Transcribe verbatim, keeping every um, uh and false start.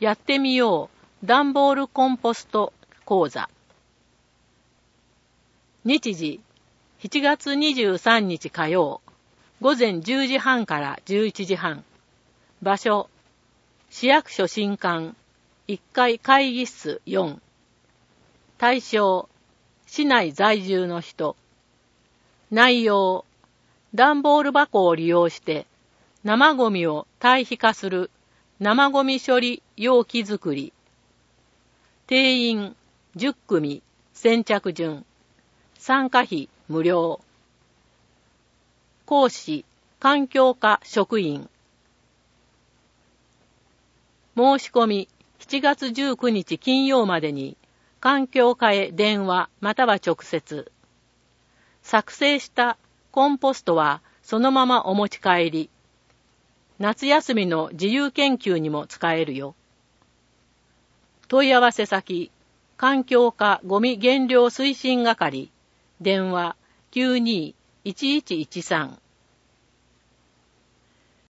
やってみよう段ボールコンポスト講座。日時しちがつにじゅうさんにち火曜、午前じゅうじはんからじゅういちじはん。場所、市役所新館いっかい会議室よん。対象、市内在住の人。内容、段ボール箱を利用して生ゴミを堆肥化する生ゴミ処理容器作り。定員じゅっくみ、先着順。参加費無料。講師、環境課職員。申し込みしちがつじゅうくにち金曜までに環境課へ電話または直接。作成したコンポストはそのままお持ち帰り。夏休みの自由研究にも使えるよ。問い合わせ先、環境課ゴミ減量推進係、電話きゅうにーいちいちいちさん。